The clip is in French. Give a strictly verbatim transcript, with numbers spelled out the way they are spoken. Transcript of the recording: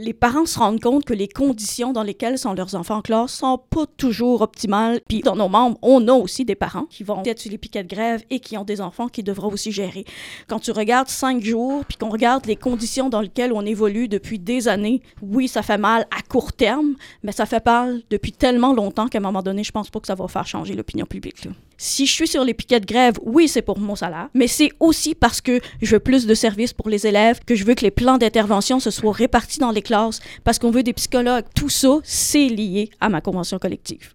les parents se rendent compte que les conditions dans lesquelles sont leurs enfants en classe sont pas toujours optimales. Puis dans nos membres, on a aussi des parents qui vont être sur les piquets de grève et qui ont des enfants qui devront aussi gérer. Quand tu regardes cinq jours, puis qu'on regarde les conditions dans lesquelles on évolue depuis des années, oui, ça fait mal à court terme, mais ça fait mal depuis tellement longtemps qu'à un moment donné, je pense pas que ça va faire changer l'opinion publique, là. Si je suis sur les piquets de grève, oui, c'est pour mon salaire, mais c'est aussi parce que je veux plus de services pour les élèves, que je veux que les plans d'intervention se soient répartis dans les classes, parce qu'on veut des psychologues. Tout ça, c'est lié à ma convention collective.